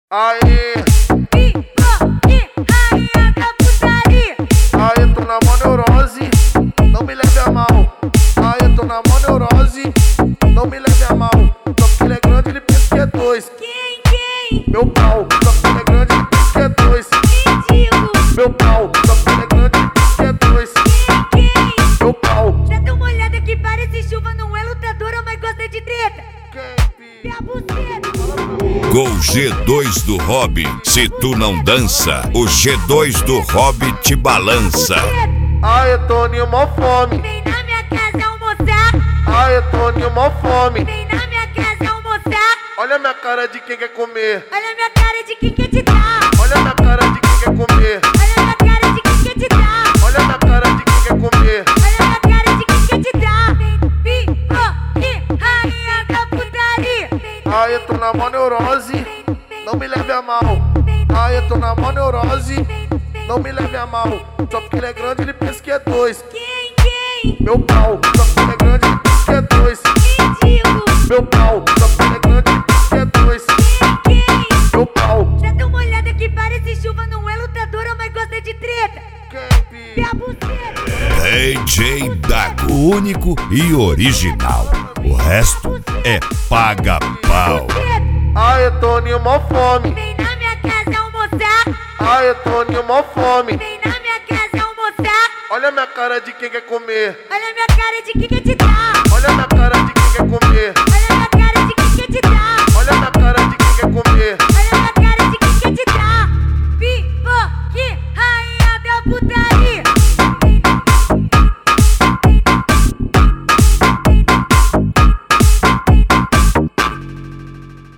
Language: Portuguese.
Aê, Rainha da putaria. aê, tô na mó neurose, não me leve a mal. Aê, tô na mó neurose, não me leve a mal. Só porque ele é grande, ele pensa que é dois. Quem? Meu pau, só porque ele é grande, ele pensa que é dois. Mendigo. Meu pau, só porque ele é grande, ele pensa que é dois. Quem? Meu pau, Já dá uma olhada que parece chuva, não é lutadora, mas gosta de treta. quem, E a buceta. Gol G2 do Hobby. Se tu não dança, o G2 do Hobby te balança. Aê, Toninho, mó fome. Vem na minha casa almoçar. Aê, Toninho, mó fome. Vem na minha casa almoçar. Olha minha cara de quem quer comer. Olha minha cara de quem quer te dar. Olha minha cara de quem quer comer. Olha minha cara de quem quer te dar. Olha minha cara de quem quer comer. Olha minha cara de quem quer te dar. Rainha da putaria. Aê, tô na mó neurose, não me leve a mal. Aê, tô na mó neurose, não me leve a mal. Só porque ele é grande, ele pensa que é dois. Quem? Meu pau, só porque ele é grande, ele pensa que é dois. Mendigo. Meu pau, só porque ele é grande, ele pensa que é dois. Quem? Meu pau, Já dá uma olhada que parece chuva, não é lutadora, mas gosta de treta. E quem, a buceta. DJ Dago, único e original. O resto é paga-pau. Aê, Toninho, mó fome. Vem na minha casa almoçar. Aê, Toninho, mó fome. Vem na minha casa almoçar. Olha minha cara de quem quer comer. Olha minha cara de quem quer te dar. Olha minha cara de